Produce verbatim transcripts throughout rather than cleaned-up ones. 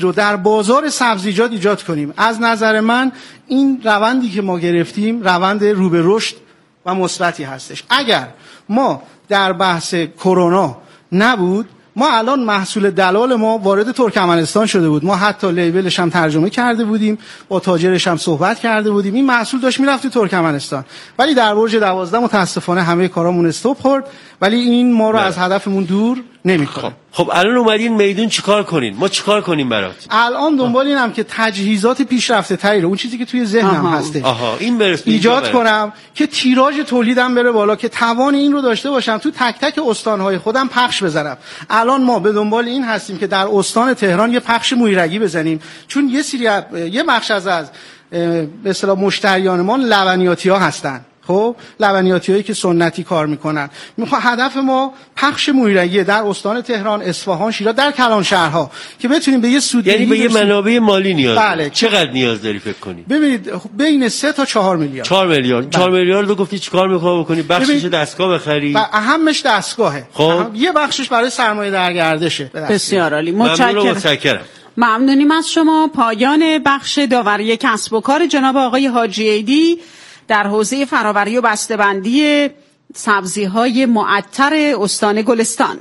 رو در بازار سبزیجات ایجاد کنیم. از نظر من این روندی که ما گرفتیم روند رو به رشد و مثبتی هستش. اگر ما در بحث کرونا نبود، ما الان محصول دلال ما وارد ترکمنستان شده بود، ما حتی لیبلش هم ترجمه کرده بودیم، با تاجرش هم صحبت کرده بودیم، این محصول داشت میرفت تو ترکمنستان، ولی در برج دوازده متاسفانه همه کارامون استاپ خورد، ولی این ما رو از هدفمون دور نمی‌کنه. خب الان اومدین میدون چیکار کنین؟ ما چیکار کنیم برات؟ الان دنبال اینم که تجهیزات پیشرفته تری رو، اون چیزی که توی ذهنم هسته آها این برس ایجاد کنم که تیراژ تولیدم بره بالا، که توان این رو داشته باشم تو تک تک استان‌های خودم پخش بزنم. الان ما به دنبال این هستیم که در استان تهران یه پخش مویرگی بزنیم، چون یه سری یه بخش از از به اصطلاح مشتریان ما لبنیاتی‌ها هستن. خب لبنیاتی‌هایی که سنتی کار میکنن، میخوام هدف ما پخش مویرگی در استان تهران، اصفهان، شیراز، در کلان شهرها که بتونیم به یه سودگیری، یعنی به یه منابع مالی نیاز بله. داریم. چقدر نیاز داری فکر کنی؟ ببینید بین سه تا چهار میلیارد. چهار میلیارد. چهار میلیارد رو گفتی چیکار می‌خوای بکنی؟ بخشش دستگاه بخری؟ و اهمش دستگاهه. خب یه بخشش برای سرمایه درگردشه. بسیار عالی. متشکرم. ممنونیم از شما. پایان بخش داوری کسب و کار جناب آقای حاجی عیدی در حوزه فراوری و بسته‌بندی سبزی‌های معطر استان گلستان.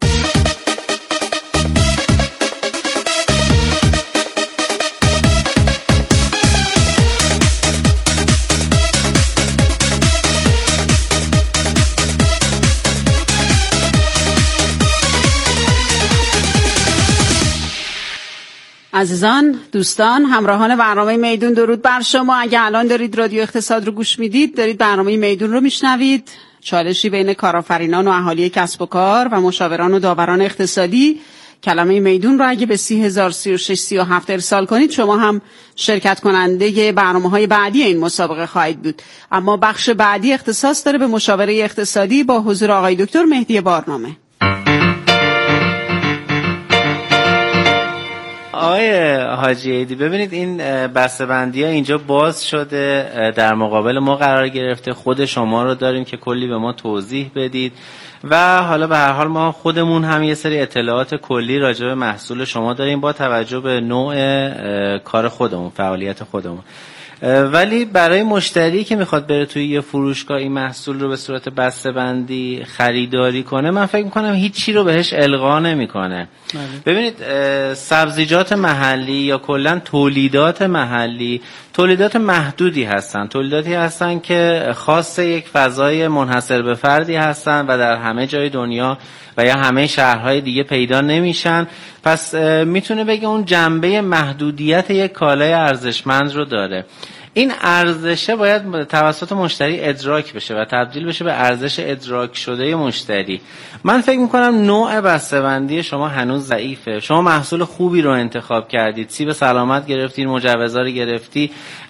عزیزان، دوستان، همراهان برنامه میدون، درود بر شما. اگه الان دارید رادیو اقتصاد رو گوش میدید، دارید برنامه میدون رو میشنوید. چالشی بین کارآفرینان و اهالی کسب و کار و مشاوران و داوران اقتصادی. کلمه میدون رو اگه به سی هزار سی و شش سی و هفت ارسال کنید، شما هم شرکت کننده برنامه‌های بعدی این مسابقه خواهید بود. اما بخش بعدی اختصاص داره به مشاوره اقتصادی با حضور آقای دکتر مهدی بارنامه. آقای حاجی عیدی، ببینید این بسته‌بندی ها اینجا باز شده، در مقابل ما قرار گرفته، خود شما رو داریم که کلی به ما توضیح بدید و حالا به هر حال ما خودمون هم یه سری اطلاعات کلی راجع به محصول شما داریم با توجه به نوع کار خودمون، فعالیت خودمون. ولی برای مشتری که میخواد بره توی یه فروشگاه این محصول رو به صورت بسته‌بندی خریداری کنه، من فکر میکنم هیچی رو بهش القا نمیکنه. ببینید سبزیجات محلی یا کلا تولیدات محلی تولیدات محدودی هستن، تولیداتی هستن که خاص یک فضای منحصر به فردی هستن و در همه جای دنیا و یا همه شهرهای دیگه پیدا نمیشن. پس میتونه بگه اون جنبه محدودیت یک کالای ارزشمند رو داره. این ارزشه باید توسط مشتری ادراک بشه و تبدیل بشه به ارزش ادراک شده مشتری. من فکر میکنم نوع بسته‌بندی شما هنوز ضعیفه. شما محصول خوبی رو انتخاب کردید، سیب سلامت گرفتید، مجوزا رو گرفتی،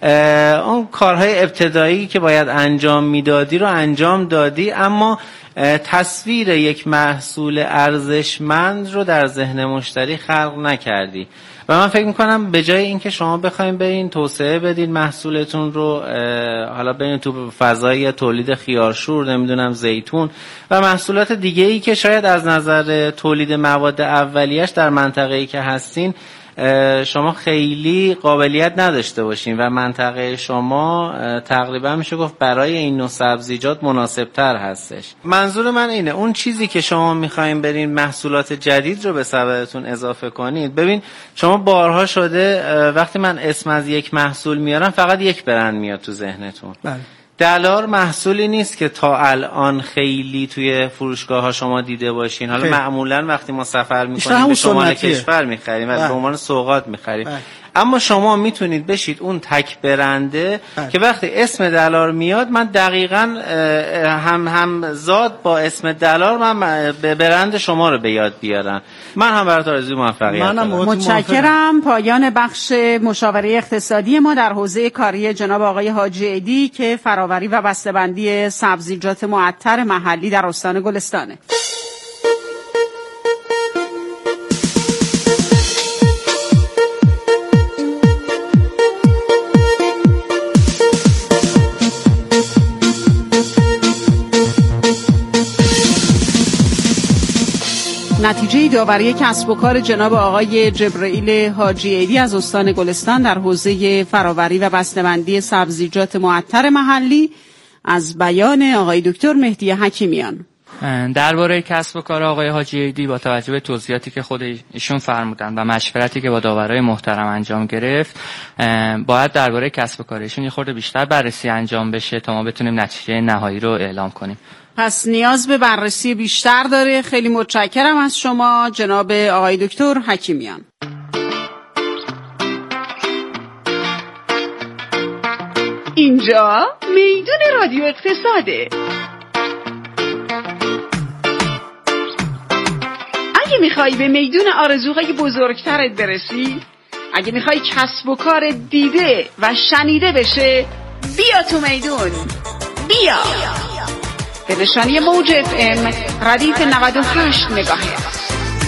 اون کارهای ابتدایی که باید انجام میدادی رو انجام دادی، اما تصویر یک محصول ارزشمند رو در ذهن مشتری خلق نکردی. و من فکر میکنم به جای اینکه شما بخواید برین توسعه بدین محصولتون رو، حالا برین تو فضای تولید خیارشور، نمیدونم زیتون و محصولات دیگه ای که شاید از نظر تولید مواد اولیه‌اش در منطقه‌ای که هستین شما خیلی قابلیت نداشته باشین و منطقه شما تقریبا میشه گفت برای این نوع سبزیجات مناسب تر هستش. منظور من اینه اون چیزی که شما میخواین برین محصولات جدید رو به سبدتون اضافه کنید. ببین شما بارها شده وقتی من اسم از یک محصول میارم فقط یک برند میاد تو ذهنتون. بله. دلار محصولی نیست که تا الان خیلی توی فروشگاه ها شما دیده باشین. حالا معمولا وقتی ما سفر میکنیم به شمال کشور میخریم و به عنوان سوغات میخریم، اما شما میتونید بشید اون تک برنده بله. که وقتی اسم دلار میاد من دقیقاً هم هم زاد با اسم دلار من به برند شما رو به یاد بیارم. من هم برات آرزوی موفقیت دارم. متشکرم. پایان بخش مشاوره اقتصادی ما در حوزه کاری جناب آقای حاجی عیدی که فراوری و بسته‌بندی سبزیجات معطر محلی در استان گلستانه. نتیجه داوری کسب و کار جناب آقای جبرائیل حاجی عیدی از استان گلستان در حوزه فراوری و بسته‌بندی سبزیجات معطر محلی از بیان آقای دکتر مهدی حکیمیان. درباره کسب و کار آقای حاجی عیدی با توجه به توضیحاتی که خود ایشون فرمودن و مشورتی که با داورای محترم انجام گرفت، باید درباره کسب و کار ایشون یه خورده بیشتر بررسی انجام بشه تا ما بتونیم نتیجه نهایی رو اعلام کنیم. پس نیاز به بررسی بیشتر داره. خیلی متشکرم از شما جناب آقای دکتر حکیمیان. اینجا میدون رادیو اقتصاده. اگه میخوای به میدون آرزوهای بزرگترت برسی، اگه میخوای کسب و کار دیده و شنیده بشه، بیا تو میدون. بیا به نشانی موج اف ام ردیف نود و هشت مگاهرتز.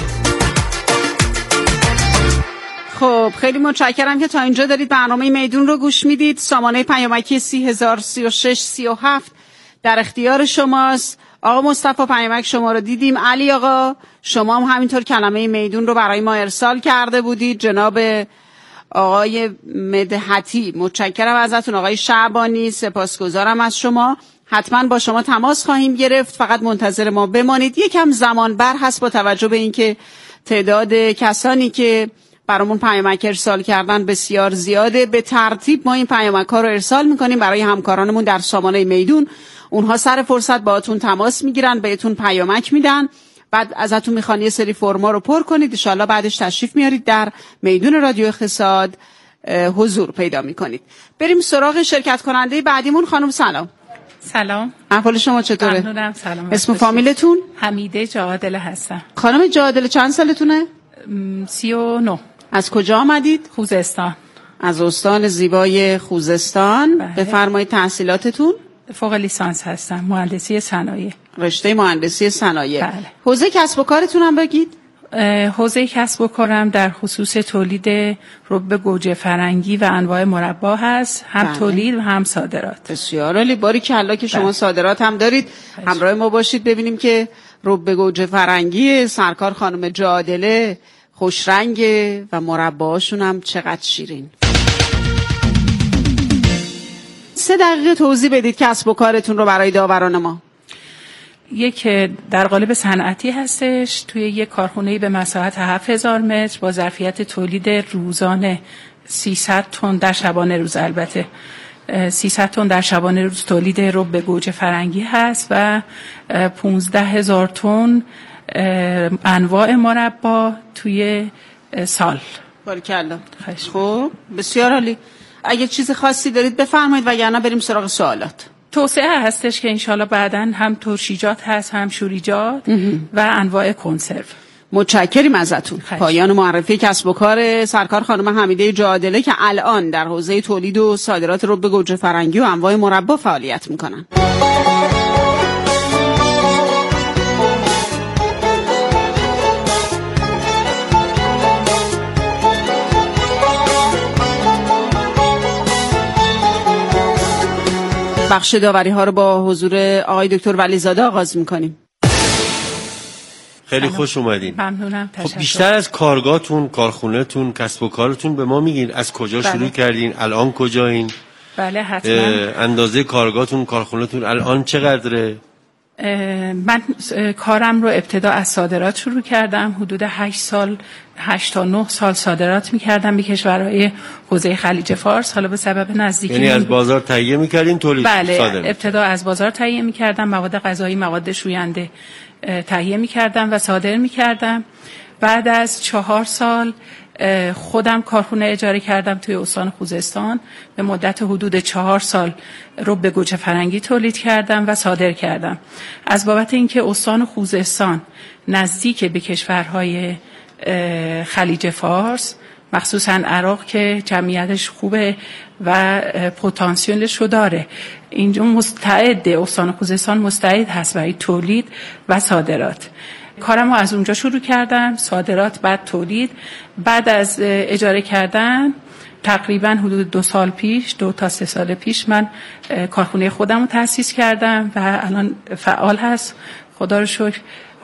خب خیلی متشکرم که تا اینجا دارید برنامه میدون رو گوش میدید. سامانه پیامکی سی هزار سی و شش سی و هفت در اختیار شماست. آقا مصطفی پیامک شما رو دیدیم. علی آقا شما هم همینطور کلمه میدون رو برای ما ارسال کرده بودید. جناب آقای مدحتی متشکرم ازتون. آقای شعبانی سپاسگزارم از شما. حتما با شما تماس خواهیم گرفت، فقط منتظر ما بمانید. یکم زمان بر هست با توجه به اینکه تعداد کسانی که برامون پیامک ارسال کردن بسیار زیاده. به ترتیب ما این پیامک ها رو ارسال میکنیم برای همکارانمون در سامانه میدون. اونها سر فرصت باهاتون تماس میگیرن، بهتون پیامک میدن، بعد ازتون میخوان یه سری فرما رو پر کنید. ان شاءالله بعدش تشریف میارید در میدون رادیو اقتصاد حضور پیدا میکنید. بریم سراغ شرکت کننده بعدیمون. خانم سلام. سلام. احوال شما چطوره؟ ممنونم. سلام. اسم فامیلتون؟ حمیده جاعدله هستم. خانم جاعدله چند سالتونه؟ سی و نه. از کجا آمدید؟ خوزستان. از استان زیبای خوزستان. بله. بفرمایید تحصیلاتتون؟ فوق لیسانس هستم، مهندسی صنایع. رشته مهندسی صنایع. بله. حوزه کسب و کارتون هم بگید؟ حوزه کسب و کارم در خصوص تولید رب گوجه فرنگی و انواع مربا هست، هم بله. تولید و هم صادرات. بسیار عالی. باریکلا که شما بله. صادرات هم دارید. بله. همراه ما باشید ببینیم که رب گوجه فرنگی سرکار خانم جاعدله خوشرنگ و مرباهاشون هم چقدر شیرین. سه دقیقه توضیح بدید کسب و کارتون رو برای داوران ما. یک در قالب صنعتی هستش، توی یک کارخونه‌ای به مساحت هفت هزار متر با ظرفیت تولید روزانه سیصد تن در شبانه روز، البته سیصد تن در شبانه روز تولید رب گوجه فرنگی هست و پانزده هزار تن انواع مربا توی سال. باریکلا. خب بسیار عالی. اگه چیز خاصی دارید بفرمایید وگرنه بریم سراغ سوالات. توسعه هستش که انشالله بعداً هم ترشیجات هست، هم شوریجات و انواع کنسرو. متشکریم ازتون. خیش. پایان معرفی کسب و کار سرکار خانم حمیده جاعدله که الان در حوزه تولید و صادرات رب گوجه فرنگی و انواع مربا فعالیت میکنن. بخش داوری ها رو با حضور آقای دکتر ولیزاده آغاز میکنیم. خیلی خوش اومدین. ممنونم. تشکر. خب بیشتر از کارگاهتون، کارخونه‌تون، کسب و کارتون به ما میگین. از کجا بله. شروع کردین؟ الان کجایین؟ بله حتما. اندازه کارگاهتون، کارخونه‌تون الان چقدره؟ من کارم رو ابتدا از صادرات شروع کردم. حدود هشت سال هشت تا نه سال صادرات می‌کردم به کشورهای حوزه خلیج فارس. حالا به سبب نزدیکی یعنی از بازار تهیه می‌کردین تولید بله صادرات؟ ابتدا از بازار تهیه می‌کردم، مواد غذایی، مواد شوینده تهیه می‌کردم و صادر می‌کردم. بعد از چهار سال خودم کارخونه اجاره کردم توی استان خوزستان. به مدت حدود چهار سال رب گوجه فرنگی تولید کردم و صادر کردم. از بابت اینکه استان خوزستان نزدیک به کشورهای خلیج فارس، مخصوصا عراق که جمعیتش خوبه و پتانسیلش رو داره، اینجا مستعد، استان خوزستان مستعد هست برای تولید و صادرات. کارم رو از اونجا شروع کردم، صادرات بعد تولید. بعد از اجاره کردن تقریبا حدود دو سال پیش، دو تا سه سال پیش من کارخونه خودم رو تأسیس کردم و الان فعال هست. خدا رو شکر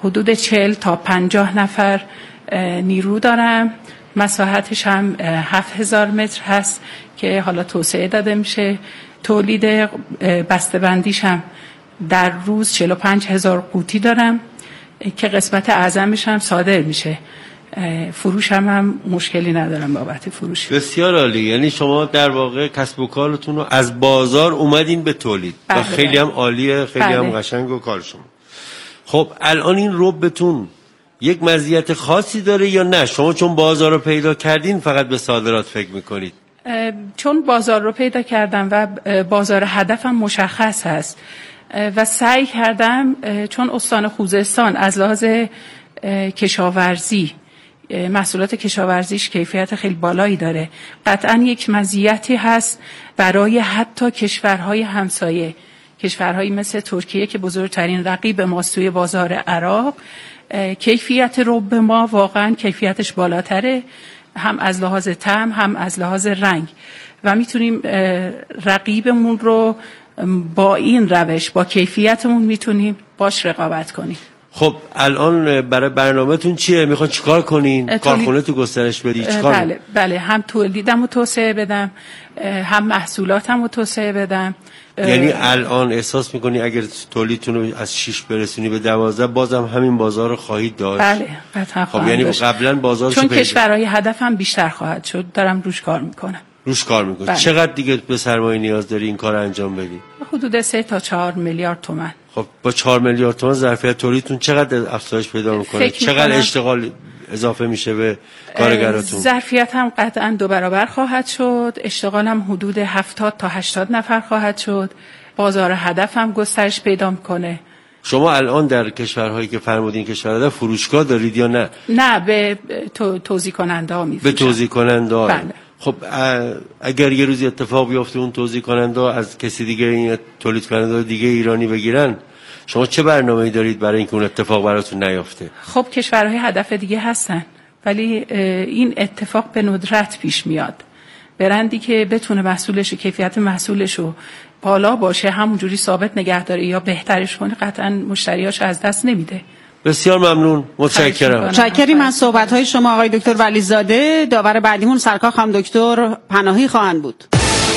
حدود چهل تا پنجاه نفر نیرو دارم. مساحتش هم هفت هزار متر هست که حالا توسعه داده میشه. تولید بسته‌بندیش هم در روز چهل و پنج هزار قوطی دارم که قسمت اعظمش هم صادر میشه. فروش هم, هم مشکلی ندارم بابت فروش. بسیار عالی. یعنی شما در واقع کسب و کارتون رو از بازار اومدین به تولید. بله و خیلی بله. هم عالیه، خیلی بله. هم قشنگ و کار شما. خب الان این ربتون یک مزیت خاصی داره یا نه؟ شما چون بازار رو پیدا کردین فقط به صادرات فکر میکنید؟ چون بازار رو پیدا کردم و بازار هدفم مشخص هست و سعی کردم، چون استان خوزستان از لحاظ کشاورزی محصولات کشاورزیش کیفیت خیلی بالایی داره، قطعا یک مزیتی هست برای حتی کشورهای همسایه، کشورهایی مثل ترکیه که بزرگترین رقیب ماست توی بازار عراق. کیفیت رب ما واقعا کیفیتش بالاتره، هم از لحاظ طعم هم از لحاظ رنگ، و میتونیم رقیبمون رو با این روش با کیفیتمون میتونیم باش رقابت کنیم. خب الان برای برنامه‌تون چیه؟ میخوان چیکار کنین؟ کارخونه تو گسترش بدی؟ چیکار؟ بله بله، هم تولیدم رو توسعه بدم، هم محصولاتم رو توسعه بدم. یعنی الان احساس میکنی اگر تولیدتون رو از شش برسونی به دوازده بازم همین بازار رو خواهید داشت؟ بله قطعا خب یعنی قبلا بازار چون کشورهای هدفم بیشتر خواهد شد، دارم روش کار میکنم. روش کار میکنی؟ بله. چقدر دیگه به سرمایه نیاز داری این کار انجام بدی؟ حدود سه تا چهار میلیارد تومان. خب با چهار میلیارد تومان ظرفیت تولیدتون چقدر افزایش پیدا میکنه؟ چقدر اشتغال اضافه میشه به کارگراتون؟ ظرفیت هم قطعا دو برابر خواهد شد، اشتغال هم حدود هفتاد تا هشتاد نفر خواهد شد، بازار هدف هم گسترش پیدا میکنه. شما الان در کشورهایی که فرمودین کشورها فروشگاه دارید یا نه؟ نه، به تو توزیع کننده ها میفروشن. به توزیع کننده ها؟ بله. خب اگر یه روزی اتفاق بیفته اون توزیع کننده ها از کسی دیگه، این تولید کننده دیگه ایرانی بگیرن، شما چه برنامه‌ای دارید برای اینکه اون اتفاق براتون نیفته؟ خب کشورهای هدف دیگه هستن، ولی این اتفاق به ندرت پیش میاد. برندی که بتونه محصولش و کیفیت محصولش رو بالا باشه، همونجوری ثابت نگه داره یا بهترش کنه، قطعا مشتریاش از دست نمیده. بسیار ممنون، متشکرم. متشکریم از صحبت‌های شما آقای دکتر ولیزاده. داور بعدیمون سرکار خانم دکتر پناهی خواهند بود.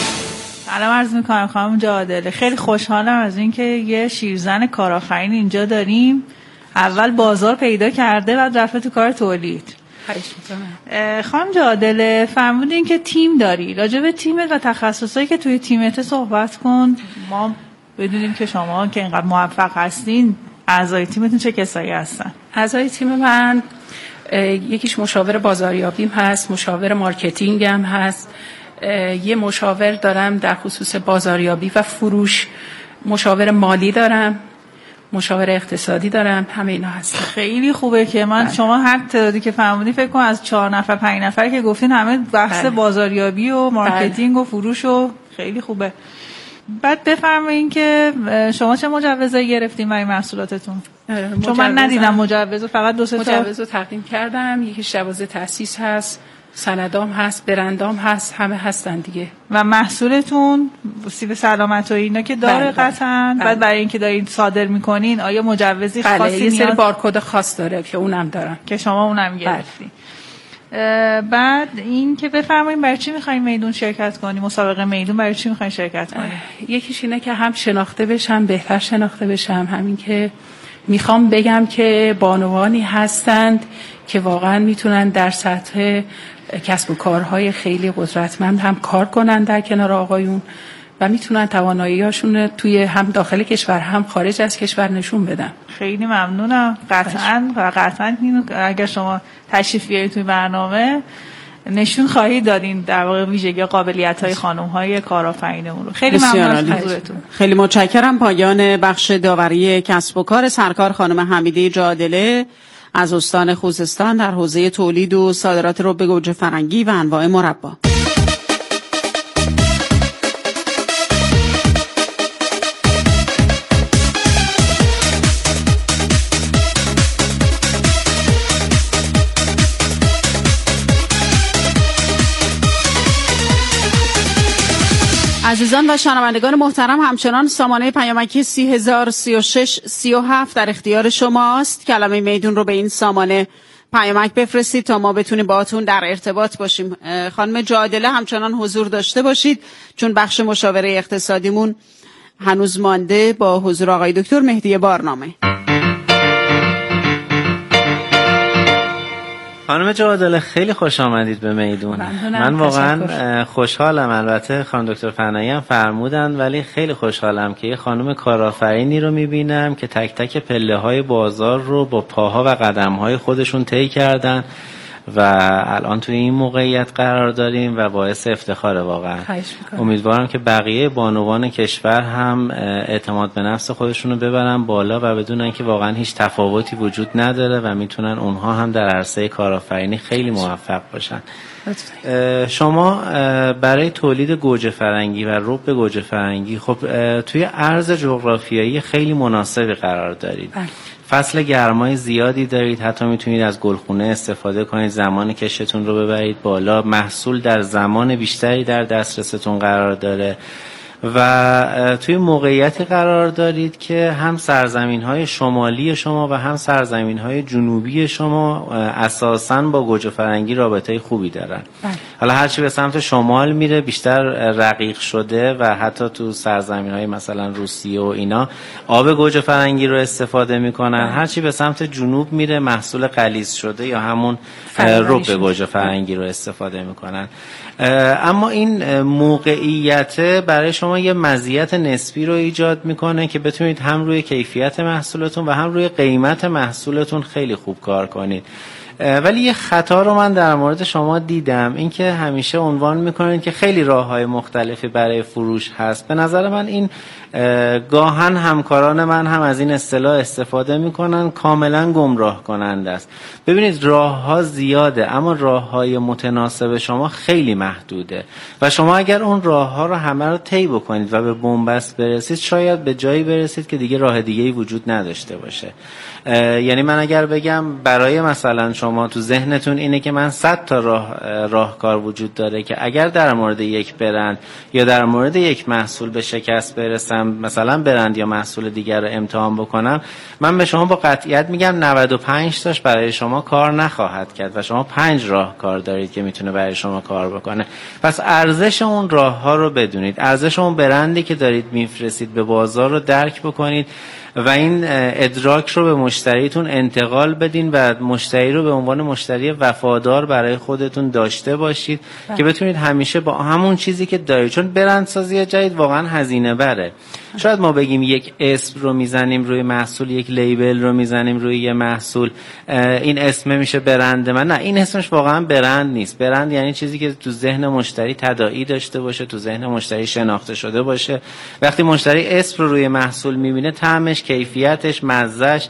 سلام عرض می‌کنم خانم جادله. خیلی خوشحالم از اینکه یه شیرزن کارآفرین اینجا داریم. اول بازار پیدا کرده بعد رفته تو کار تولید. خانم جادله فرمودین که تیم داری، راجع به تیمت و تخصصایی که توی تیمت صحبت کن. ما بدونیم که شما که اینقدر موفق هستین، اعضای تیمتون چه کسایی هستن؟ اعضای تیم من یکیش مشاور بازاریابیم هست، مشاور مارکتینگم هست، یه مشاور دارم در خصوص بازاریابی و فروش، مشاور مالی دارم، مشاور اقتصادی دارم، همه اینا هست. خیلی خوبه که من بله. شما هر تعدادی که فهمیدین فکر کنم از چهار نفر پنج نفر که گفتین همه بحث بله. بازاریابی و مارکتینگ بله. و فروش و خیلی خوبه. بعد بفرمایین که شما چه مجوزایی گرفتین برای محصولاتتون؟ چون من ندیدم مجوز، فقط دو سه تا مجوز رو تقدیم کردم. یکیش جواز تأسیس هست، سندام هست، برندام هست، همه هستن دیگه. و محصولتون سیب سلامت و اینا که داره بله قطعاً بله. بعد برای اینکه دارین صادر میکنین آیا مجوزی بله. خاصی یه سری نیاز... بارکد خاص داره که اونم دارم که شما اونم گرفتین. بعد این که بفرمایید برای چی میخواین میدون شرکت کنی؟ مسابقه میدون برای چی میخواین شرکت کنی؟ یکیش اینه که هم شناخته بشم، بهتر شناخته بشم، همین که میخوام بگم که بانوانی هستند که واقعا میتونن در سطح کسب و کارهای خیلی قدرتمند هم کار کنن در کنار آقایون و میتونن توانایی‌هاشون توی هم داخل کشور هم خارج از کشور نشون بدن. خیلی ممنونم. قطعاً و قطعاً اگر شما تشریف بیارید توی برنامه نشون خواهید دادین در واقع ویژگی قابلیت‌های خانم‌های کارآفرینمون رو. خیلی ممنون از حضورتون. خیلی متشکرم. پایان بخش داوری کسب و کار سرکار خانم حمیده جادله از استان خوزستان در حوزه تولید و صادرات رب گوجه فرنگی و انواع مربا. عزیزان و شنوندگان محترم، همچنان سامانه پیامکی سی هزار سی و شش سی و هفت در اختیار شماست. کلمه میدون رو به این سامانه پیامک بفرستید تا ما بتونیم باهاتون در ارتباط باشیم. خانم جادله همچنان حضور داشته باشید چون بخش مشاوره اقتصادیمون هنوز مانده با حضور آقای دکتر مهدی بارنامه. خانم جادله خیلی خوش آمدید به میدون. من واقعا خوشحالم. البته خانم دکتر پناهی هم فرمودن ولی خیلی خوشحالم که یه خانم کارآفرینی رو میبینم که تک تک پله های بازار رو با پاها و قدم های خودشون طی کردن و الان توی این موقعیت قرار داریم و باعث افتخاره واقعا. امیدوارم که بقیه بانوان کشور هم اعتماد به نفس خودشون رو ببرن بالا و بدونن که واقعا هیچ تفاوتی وجود نداره و میتونن اونها هم در عرصه کارآفرینی خیلی موفق باشن. شما برای تولید گوجه فرنگی و رب گوجه فرنگی خب توی عرض جغرافیایی خیلی مناسبی قرار دارید. فصل گرمای زیادی دارید، حتی میتونید از گلخونه استفاده کنید، زمان کشتون رو ببرید بالا، محصول در زمان بیشتری در دسترستون قرار داره و توی موقعیتی قرار دارید که هم سرزمین‌های شمالی شما و هم سرزمین‌های جنوبی شما اساساً با گوجه فرنگی رابطه خوبی دارن. بله. حالا هرچی به سمت شمال میره بیشتر رقیق شده و حتی تو سرزمین‌های مثلا روسیه و اینا آب گوجه فرنگی رو استفاده میکنن. هرچی به سمت جنوب میره محصول غلیظ شده یا همون رب گوجه فرنگی رو استفاده میکنن. اما این موقعیت برای شما یه مزیت نسبی رو ایجاد میکنه که بتونید هم روی کیفیت محصولتون و هم روی قیمت محصولتون خیلی خوب کار کنید. ولی یه خطا رو من در مورد شما دیدم، این که همیشه عنوان میکنید که خیلی راه‌های مختلفی برای فروش هست. به نظر من این گاهن همکاران من هم از این اصطلاح استفاده میکنن، کاملا گمراه کننده است. ببینید راه‌ها زیاده اما راه‌های متناسب شما خیلی محدوده و شما اگر اون راه‌ها رو همه رو طی بکنید و به بنبست برسید شاید به جایی برسید که دیگه راه دیگه‌ای وجود نداشته باشه. یعنی من اگر بگم برای مثلا شما تو ذهنتون اینه که من صد تا راه راهکار وجود داره که اگر در مورد یک برند یا در مورد یک محصول به شکست برسم، مثلا برند یا محصول دیگر رو امتحان بکنم، من به شما با قطعیت میگم نود و پنج تاش برای شما کار نخواهد کرد و شما پنج راهکار دارید که میتونه برای شما کار بکنه. پس ارزش اون راهها رو بدونید، ارزش اون برندی که دارید میفرستید به بازار رو درک بکنید و این ادراک رو به مشتریتون انتقال بدین و مشتری رو به عنوان مشتری وفادار برای خودتون داشته باشید بله. که بتونید همیشه با همون چیزی که دارید، چون برندسازی جدید واقعا هزینه بره. شاید ما بگیم یک اسم رو میزنیم روی محصول، یک لیبل رو میزنیم روی یه محصول، این اسم میشه برند من. نه، این اسمش واقعا برند نیست. برند یعنی چیزی که تو ذهن مشتری تداعی داشته باشه، تو ذهن مشتری شناخته شده باشه. وقتی مشتری اسم رو روی محصول میبینه، طعمش، کیفیتش، مزهش،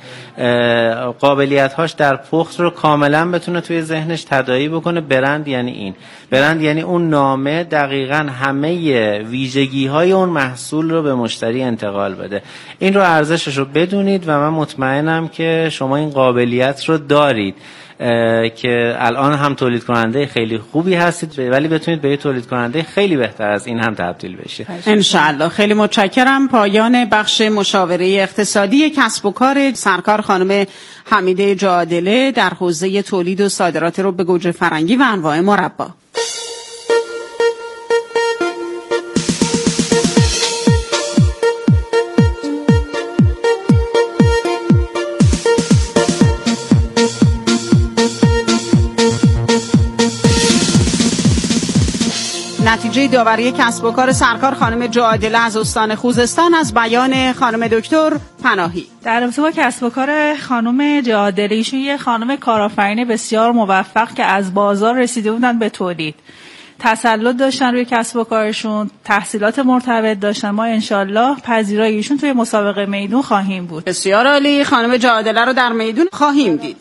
قابلیت‌هاش در پخت رو کاملا بتونه توی ذهنش تداعی بکنه. برند یعنی این. برند یعنی اون نامه دقیقاً همه ویژگی‌های اون محصول رو به مشتری انتقال بده. این رو ارزشش رو بدونید و من مطمئنم که شما این قابلیت رو دارید که الان هم تولید کننده خیلی خوبی هستید ولی بتونید به یه تولید کننده خیلی بهتر از این هم تبدیل بشید ان شاء الله. خیلی متشکرم. پایان بخش مشاوره اقتصادی کسب و کار سرکار خانم حمیده جادله در حوزه تولید و صادرات رب گوجه فرنگی و انواع مربا. نتیجه داوری کسب و کار سرکار خانم جادله از استان خوزستان از بیان خانم دکتر پناهی. در رابطه با کسب و کار خانم جادله، ایشون یه خانم کارآفرین بسیار موفق که از بازار رسیده بودن به تولید، تسلط داشتن روی کسب و کارشون، تحصیلات مرتبط داشتن. ما انشالله پذیرای ایشون توی مسابقه میدون خواهیم بود. بسیار عالی. خانم جادله رو در میدون خواهیم دید.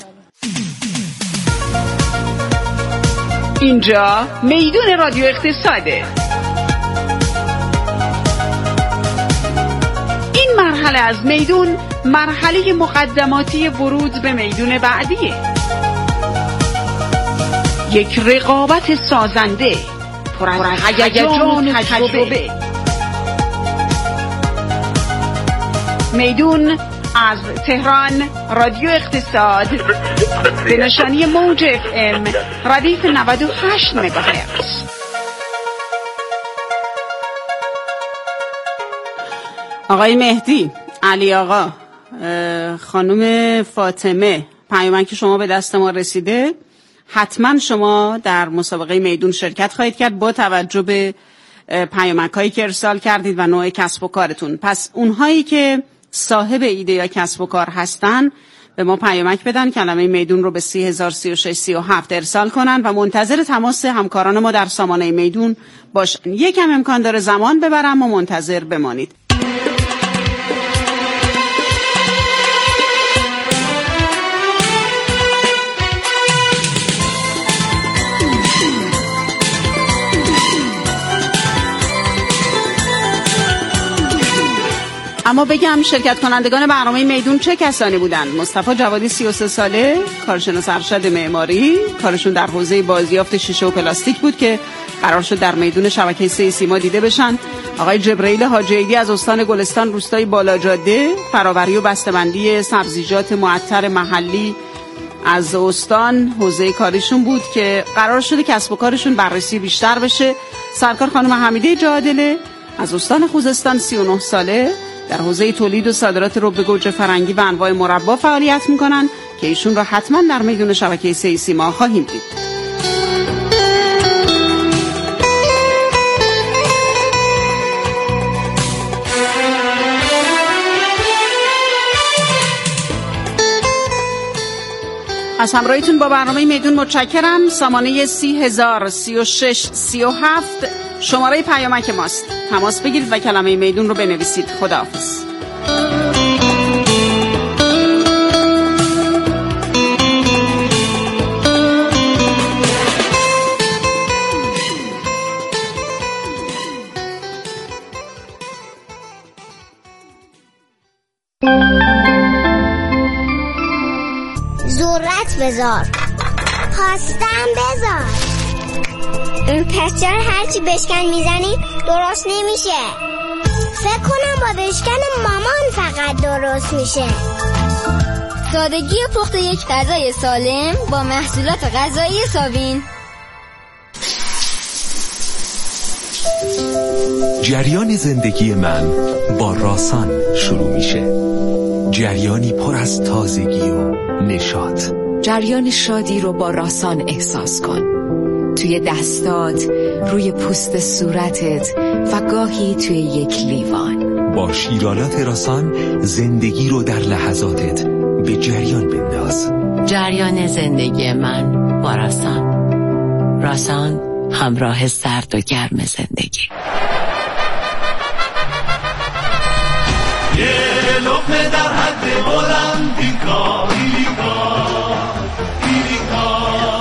اینجا میدون رادیو اقتصاده. این مرحله از میدون مرحله مقدماتی ورود به میدون بعدیه. یک رقابت سازنده پر از هیجان و تجربه. میدون از تهران رادیو اقتصاد به نشانی موج اف ام ردیف نود و هشت مگاهرتز. آقای مهدی، علی آقا، خانم فاطمه، پیامک که شما به دست ما رسیده، حتما شما در مسابقه میدون شرکت خواهید کرد با توجه به پیامک هایی که ارسال کردید و نوع کسب و کارتون. پس اونهایی که صاحب ایده یا کسب و کار هستن به ما پیامک بدن، کلمه میدون رو به سی هزار سی و شش سی و هفت ارسال کنن و منتظر تماس همکاران ما در سامانه میدون باشن. یکم امکان داره زمان ببرم و منتظر بمانید. اما بگم شرکت کنندگان برنامه میدون چه کسانی بودند؟ مصطفی جوادی سی و سه ساله، کارشناس ارشد معماری، کارشون در حوزه بازیافت شیشه و پلاستیک بود که قرار شد در میدون شبکه سه سیما دیده بشن. آقای جبرئیل حاجی عیدی از استان گلستان روستای بالاجاده، فراوری و بسته‌بندی سبزیجات معطر محلی از استان حوزه کاریشون بود که قرار شده کسب و کارشون بررسی بیشتر بشه. سرکار خانم حمیده جادله از استان خوزستان سی و نه ساله، در حوزه تولید و صادرات رب گوجه فرنگی و انواع مربا فعالیت میکنن که ایشون را حتما در میدون شبکه سه سیما خواهیم دید. از همراهیتون با برنامه میدون متشکرم. سامانه سی هزار سی و شش سی و هفت شماره پیامک ماست. تماس بگیرید و کلمه میدون رو بنویسید. خداحافظ. ذرت بذار، خواستم بذار. پس چرا هرچی بشکن میزنی درست نمیشه؟ فکر کنم با بشکن مامان فقط درست میشه. سادگی پخت یک غذای سالم با محصولات غذایی ساوین. جریان زندگی من با راسان شروع میشه. جریانی پر از تازگی و نشاط. جریان شادی رو با راسان احساس کن، توی دستات، روی پوست صورتت و گاهی توی یک لیوان. با شیرالات راسان زندگی رو در لحظاتت به جریان بنداز. جریان زندگی من با راسان. راسان، همراه سرد و گرم زندگی. یه لقمه در حد بلند ایلیکا ایلیکا ایلیکا،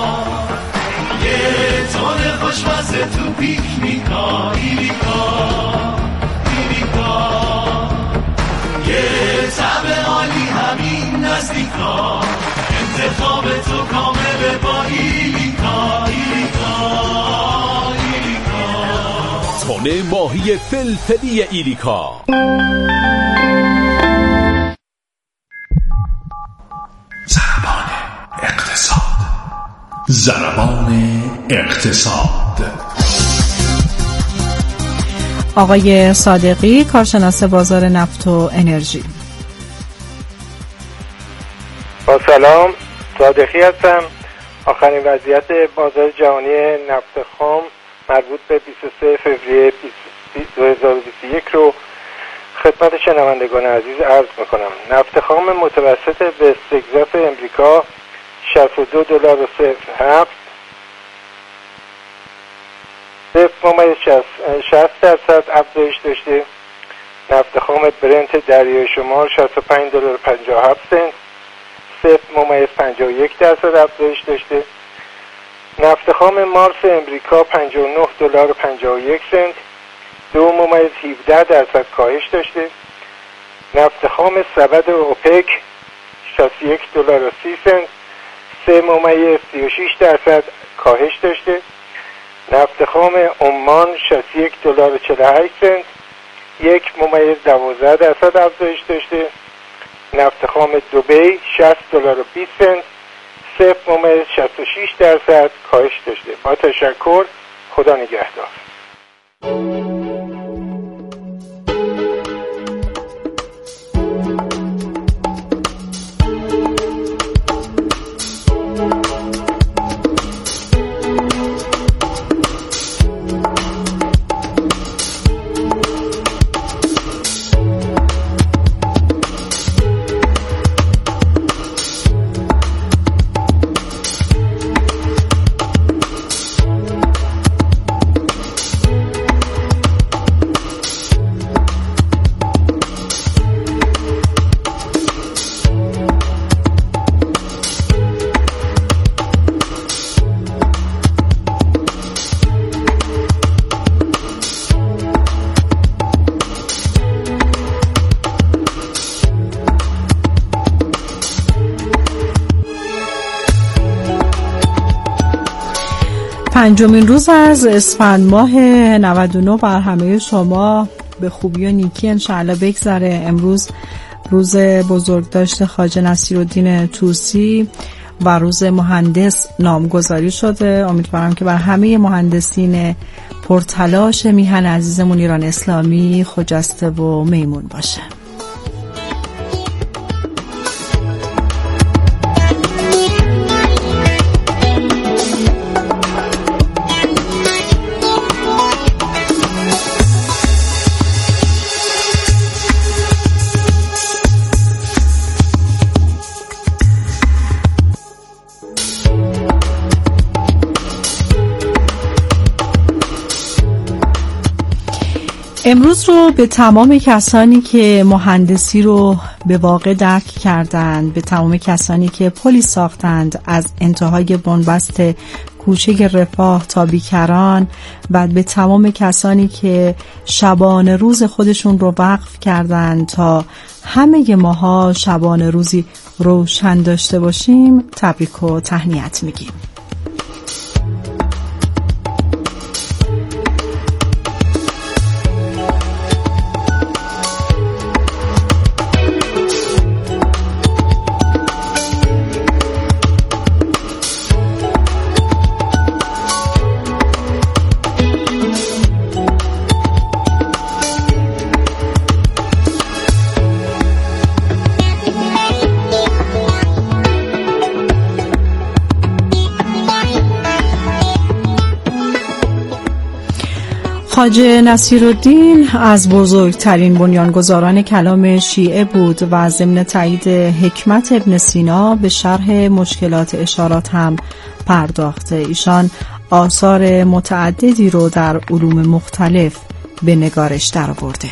یه تون خوشمزه تو پیکنیکا ایلیکا ایلیکا، یه طعم عالی همین نزدیکا، انتخاب تو کامل با ایلیکا ایلیکا ایلیکا. تون ماهی فلفلی ایلیکا. ضربان اقتصاد. ضربان اقتصاد. آقای صادقی، کارشناس بازار نفت و انرژی. با سلام، صادقی هستم. آخرین وضعیت بازار جهانی نفت خام مربوط به بیست و سه فوریه دو هزار و بیست و یک رو خدمت شنوندگان عزیز عرض میکنم. نفت خام متوسط وست تگزاس امریکا شصت و دو دلار و صفر هفت صفر ممیز شصت درصد افزایش داشته. نفت خام برنت دریای شمال شصت و پنج دلار و پنجاه و هفت سنت صفر ممیز پنجاه و یک درصد افزایش داشته. نفت خام مارس امریکا پنجاه و نه دلار و پنجاه و یک سنت دو ممیز هفده درصد کاهش داشته. نفت خام سبد اوپک شصت و یک دلار و سی سنت سه ممیز سی و شش درصد کاهش داشته. نفت خام عمان شصت و یک دلار و چهل و هشت سنت یک ممیز دوازده درصد افزایش داشته. نفت خام دبی شصت دلار و بیست سنت صفر ممیز شصت و شش درصد کاهش داشته. با تشکر، خدا نگهدار. پنجمین روز از اسفند ماه نود و نه بر همه شما به خوبی و نیکی انشاءالله بگذره. امروز روز بزرگداشت خواجه نصیرالدین طوسی و روز مهندس نامگذاری شده. امیدوارم که بر همه مهندسین پرتلاش میهن عزیزمون ایران اسلامی خجسته و میمون باشه. امروز رو به تمام کسانی که مهندسی رو به واقع درک کردند، به تمام کسانی که پلی ساختند از انتهای بنبست کوچه رفاه تا بیکران و به تمام کسانی که شبانه روز خودشون رو وقف کردند تا همه ماها شبانه روزی روشن داشته باشیم تبریک و تهنیت میگیم. خواجه نصیرالدین از بزرگترین بنیانگذاران کلام شیعه بود و ضمن تایید حکمت ابن سینا به شرح مشکلات اشارات هم پرداخته. ایشان آثار متعددی رو در علوم مختلف به نگارش درآورده.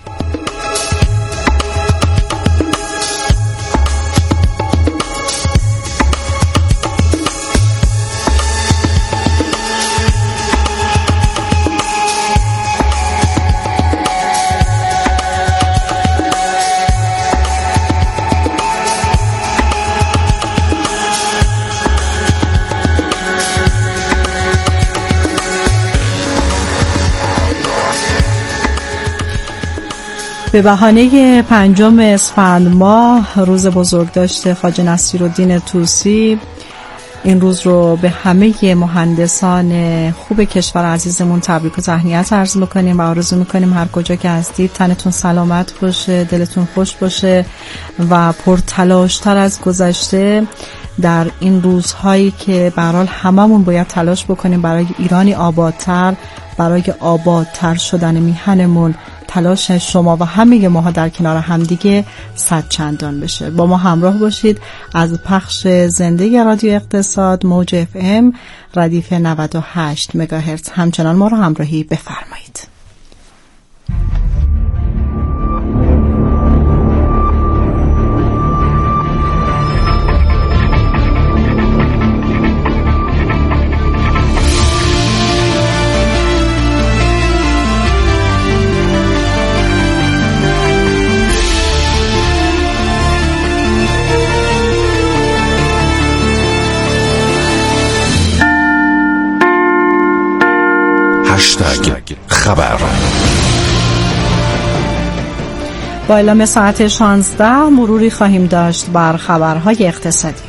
به بهانه پنجم اسفند ماه روز بزرگداشت خواجه نصیرالدین طوسی، این روز رو به همه مهندسان خوب کشور عزیزمون تبریک و تهنیت عرض میکنیم و آرزو میکنیم هر کجا که هستید تنتون سلامت باشه، دلتون خوش باشه و پرتلاشتر از گذشته در این روزهایی که به هر حال هممون باید تلاش بکنیم برای ایرانی آبادتر، برای آبادتر شدن میهنمون تلاش شما و همه ماها در کنار همدیگه صد چندان بشه. با ما همراه باشید از پخش زنده رادیو اقتصاد موج اف ام ردیف نود و هشت مگاهرتز همچنان ما رو همراهی بفرمایید. هشتگ خبر. با اعلام ساعت شانزده مروری خواهیم داشت بر خبرهای اقتصادی.